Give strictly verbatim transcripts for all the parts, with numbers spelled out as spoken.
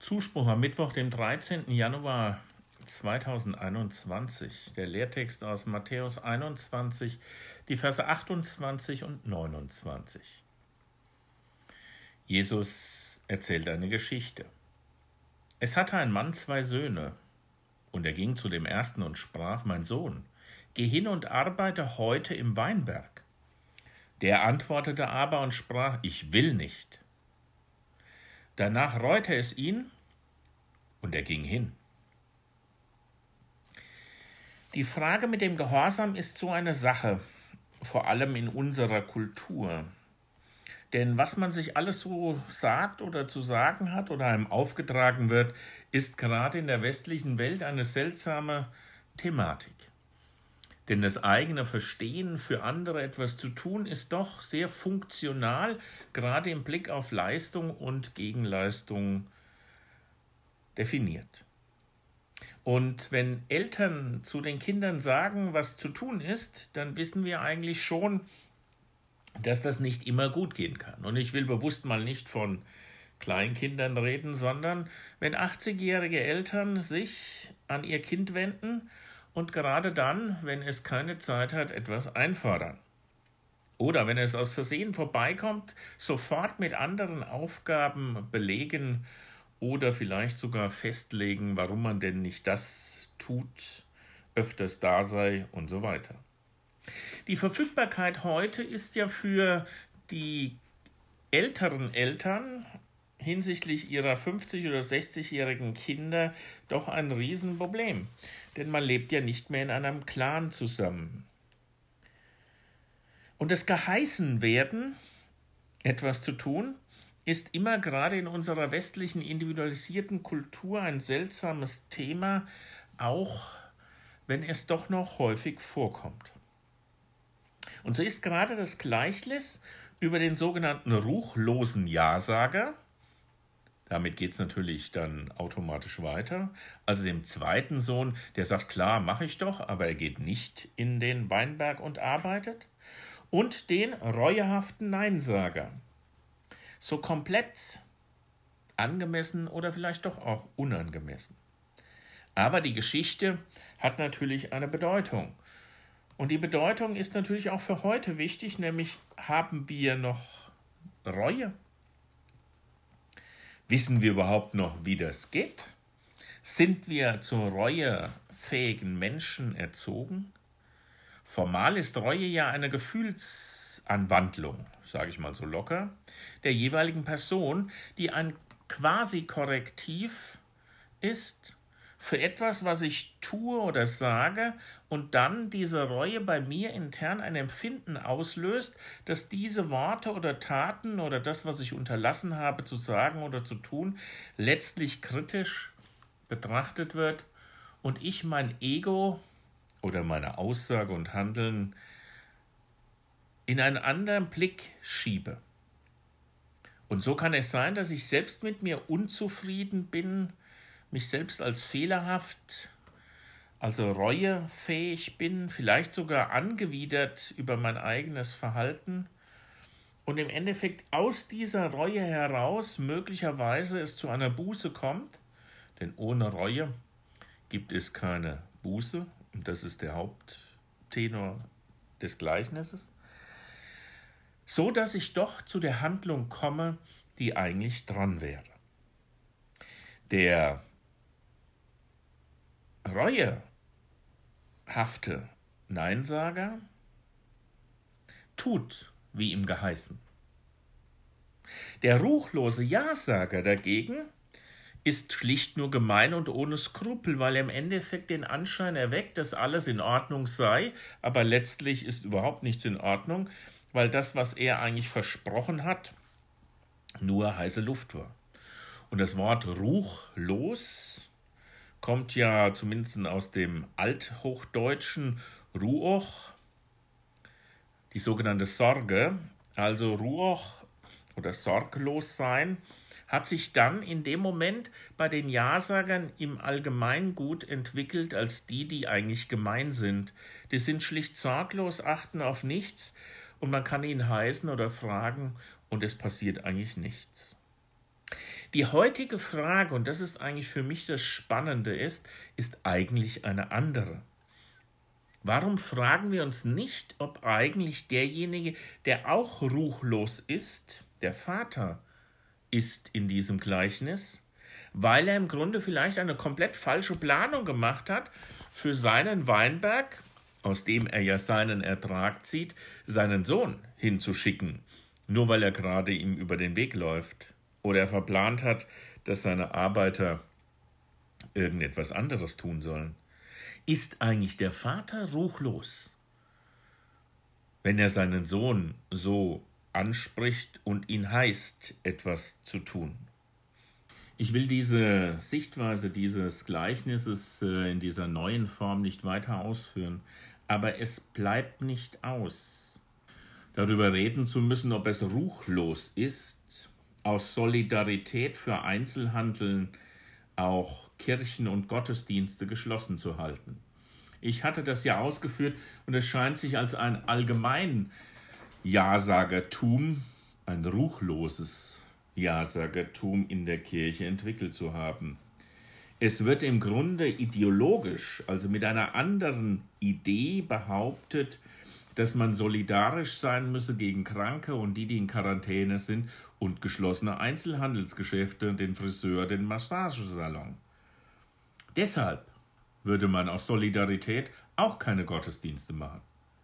Zuspruch am Mittwoch, dem dreizehnten Januar zweitausendeinundzwanzig. Der Lehrtext aus Matthäus einundzwanzig, die Verse achtundzwanzig und neunundzwanzig. Jesus erzählt eine Geschichte. Es hatte ein Mann zwei Söhne, und er ging zu dem ersten und sprach: Mein Sohn, geh hin und arbeite heute im Weinberg. Der antwortete aber und sprach: Ich will nicht. Danach reute es ihn, und er ging hin. Die Frage mit dem Gehorsam ist so eine Sache, vor allem in unserer Kultur. Denn was man sich alles so sagt oder zu sagen hat oder einem aufgetragen wird, ist gerade in der westlichen Welt eine seltsame Thematik. Denn das eigene Verstehen, für andere etwas zu tun, ist doch sehr funktional, gerade im Blick auf Leistung und Gegenleistung definiert. Und wenn Eltern zu den Kindern sagen, was zu tun ist, dann wissen wir eigentlich schon, dass das nicht immer gut gehen kann. Und ich will bewusst mal nicht von Kleinkindern reden, sondern wenn achtzigjährige Eltern sich an ihr Kind wenden und gerade dann, wenn es keine Zeit hat, etwas einfordern. Oder wenn es aus Versehen vorbeikommt, sofort mit anderen Aufgaben belegen oder vielleicht sogar festlegen, warum man denn nicht das tut, öfters da sei und so weiter. Die Verfügbarkeit heute ist ja für die älteren Eltern hinsichtlich ihrer fünfzig- oder sechzigjährigen Kinder doch ein Riesenproblem. Denn man lebt ja nicht mehr in einem Clan zusammen. Und das Geheißenwerden, etwas zu tun, ist immer gerade in unserer westlichen individualisierten Kultur ein seltsames Thema, auch wenn es doch noch häufig vorkommt. Und so ist gerade das Gleichnis über den sogenannten ruchlosen Ja-Sager, damit geht es natürlich dann automatisch weiter, also dem zweiten Sohn, der sagt, klar, mache ich doch, aber er geht nicht in den Weinberg und arbeitet, und den reuehaften Neinsager, so komplett angemessen oder vielleicht doch auch unangemessen. Aber die Geschichte hat natürlich eine Bedeutung. Und die Bedeutung ist natürlich auch für heute wichtig, nämlich haben wir noch Reue? Wissen wir überhaupt noch, wie das geht? Sind wir zu reuefähigen Menschen erzogen? Formal ist Reue ja eine Gefühlsanwandlung, sage ich mal so locker, der jeweiligen Person, die ein Quasi-Korrektiv ist für etwas, was ich tue oder sage, und dann diese Reue bei mir intern ein Empfinden auslöst, dass diese Worte oder Taten oder das, was ich unterlassen habe zu sagen oder zu tun, letztlich kritisch betrachtet wird und ich mein Ego oder meine Aussage und Handeln in einen anderen Blick schiebe. Und so kann es sein, dass ich selbst mit mir unzufrieden bin, mich selbst als fehlerhaft, also reuefähig bin, vielleicht sogar angewidert über mein eigenes Verhalten und im Endeffekt aus dieser Reue heraus möglicherweise es zu einer Buße kommt, denn ohne Reue gibt es keine Buße, und das ist der Haupttenor des Gleichnisses, so dass ich doch zu der Handlung komme, die eigentlich dran wäre. Der reuehafte Neinsager tut, wie ihm geheißen. Der ruchlose Ja-Sager dagegen ist schlicht nur gemein und ohne Skrupel, weil er im Endeffekt den Anschein erweckt, dass alles in Ordnung sei, aber letztlich ist überhaupt nichts in Ordnung, weil das, was er eigentlich versprochen hat, nur heiße Luft war. Und das Wort ruchlos kommt ja zumindest aus dem althochdeutschen Ruoch, die sogenannte Sorge, also Ruoch oder sorglos sein, hat sich dann in dem Moment bei den Ja-Sagern im Allgemeingut entwickelt als die, die eigentlich gemein sind. Die sind schlicht sorglos, achten auf nichts und man kann ihn heißen oder fragen und es passiert eigentlich nichts. Die heutige Frage, und das ist eigentlich für mich das Spannende ist, ist eigentlich eine andere. Warum fragen wir uns nicht, ob eigentlich derjenige, der auch ruchlos ist, der Vater ist in diesem Gleichnis, weil er im Grunde vielleicht eine komplett falsche Planung gemacht hat, für seinen Weinberg, aus dem er ja seinen Ertrag zieht, seinen Sohn hinzuschicken, nur weil er gerade ihm über den Weg läuft. Oder er verplant hat, dass seine Arbeiter irgendetwas anderes tun sollen. Ist eigentlich der Vater ruchlos, wenn er seinen Sohn so anspricht und ihn heißt, etwas zu tun? Ich will diese Sichtweise dieses Gleichnisses in dieser neuen Form nicht weiter ausführen, aber es bleibt nicht aus, darüber reden zu müssen, ob es ruchlos ist, aus Solidarität für Einzelhandeln auch Kirchen und Gottesdienste geschlossen zu halten. Ich hatte das ja ausgeführt und es scheint sich als ein allgemein Ja-Sagertum, ein ruchloses Ja-Sagertum in der Kirche entwickelt zu haben. Es wird im Grunde ideologisch, also mit einer anderen Idee behauptet, dass man solidarisch sein müsse gegen Kranke und die, die in Quarantäne sind und geschlossene Einzelhandelsgeschäfte, den Friseur, den Massagesalon. Deshalb würde man aus Solidarität auch keine Gottesdienste machen.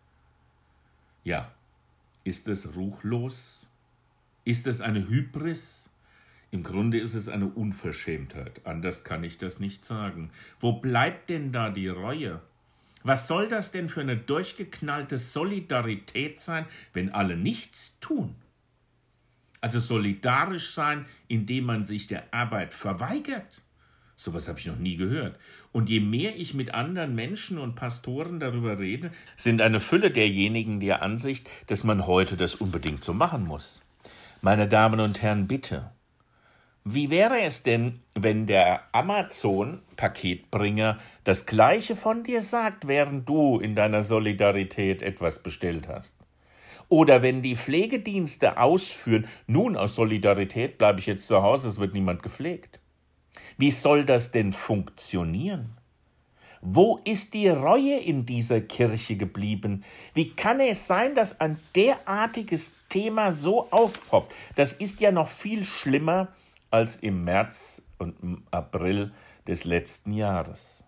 Ja, ist es ruchlos? Ist es eine Hybris? Im Grunde ist es eine Unverschämtheit. Anders kann ich das nicht sagen. Wo bleibt denn da die Reue? Was soll das denn für eine durchgeknallte Solidarität sein, wenn alle nichts tun? Also solidarisch sein, indem man sich der Arbeit verweigert? Sowas habe ich noch nie gehört. Und je mehr ich mit anderen Menschen und Pastoren darüber rede, sind eine Fülle derjenigen der Ansicht, dass man heute das unbedingt so machen muss. Meine Damen und Herren, bitte. Wie wäre es denn, wenn der Amazon-Paketbringer das Gleiche von dir sagt, während du in deiner Solidarität etwas bestellt hast? Oder wenn die Pflegedienste ausführen, nun aus Solidarität bleibe ich jetzt zu Hause, es wird niemand gepflegt. Wie soll das denn funktionieren? Wo ist die Reue in dieser Kirche geblieben? Wie kann es sein, dass ein derartiges Thema so aufpoppt? Das ist ja noch viel schlimmer als im März und im April des letzten Jahres.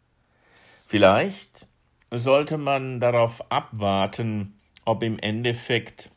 Vielleicht sollte man darauf abwarten, ob im Endeffekt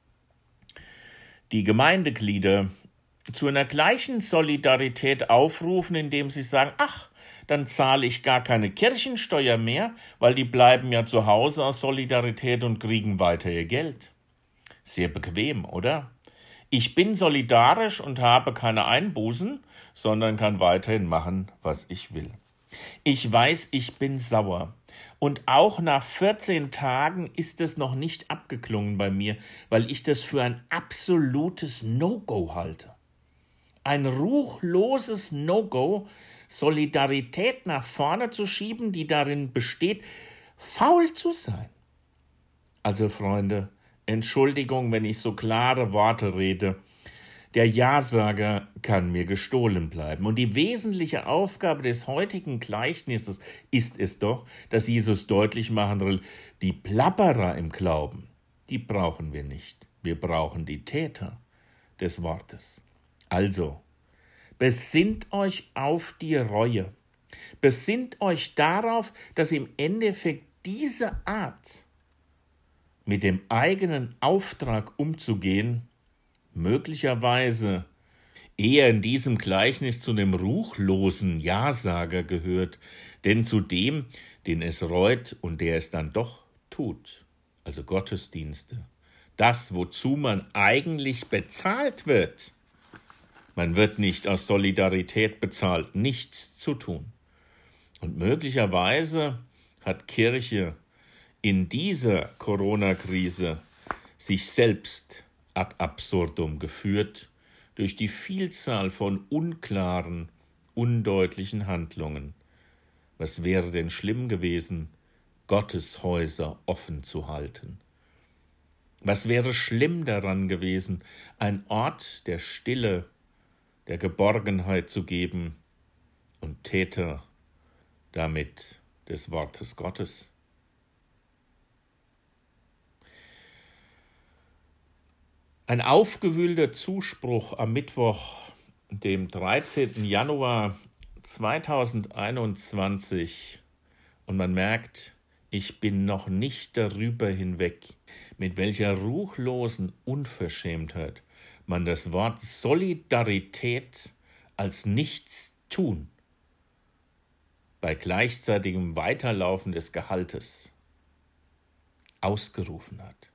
die Gemeindeglieder zu einer gleichen Solidarität aufrufen, indem sie sagen, ach, dann zahle ich gar keine Kirchensteuer mehr, weil die bleiben ja zu Hause aus Solidarität und kriegen weiter ihr Geld. Sehr bequem, oder? Ich bin solidarisch und habe keine Einbußen, sondern kann weiterhin machen, was ich will. Ich weiß, ich bin sauer. Und auch nach vierzehn Tagen ist es noch nicht abgeklungen bei mir, weil ich das für ein absolutes No-Go halte. Ein ruchloses No-Go, Solidarität nach vorne zu schieben, die darin besteht, faul zu sein. Also Freunde, Entschuldigung, wenn ich so klare Worte rede. Der Ja-Sager kann mir gestohlen bleiben. Und die wesentliche Aufgabe des heutigen Gleichnisses ist es doch, dass Jesus deutlich machen will, die Plapperer im Glauben, die brauchen wir nicht. Wir brauchen die Täter des Wortes. Also, besinnt euch auf die Reue. Besinnt euch darauf, dass im Endeffekt diese Art, mit dem eigenen Auftrag umzugehen, möglicherweise eher in diesem Gleichnis zu dem ruchlosen Ja-Sager gehört, denn zu dem, den es reut und der es dann doch tut, also Gottesdienste, das, wozu man eigentlich bezahlt wird. Man wird nicht aus Solidarität bezahlt, nichts zu tun. Und möglicherweise hat Kirche in dieser Corona-Krise sich selbst ad absurdum geführt durch die Vielzahl von unklaren, undeutlichen Handlungen. Was wäre denn schlimm gewesen, Gotteshäuser offen zu halten? Was wäre schlimm daran gewesen, ein Ort der Stille der Geborgenheit zu geben und Täter damit des Wortes Gottes. Ein aufgewühlter Zuspruch am Mittwoch, dem dreizehnten Januar zweitausendeinundzwanzig, und man merkt, ich bin noch nicht darüber hinweg, mit welcher ruchlosen Unverschämtheit man das Wort Solidarität als Nichtstun bei gleichzeitigem Weiterlaufen des Gehaltes ausgerufen hat.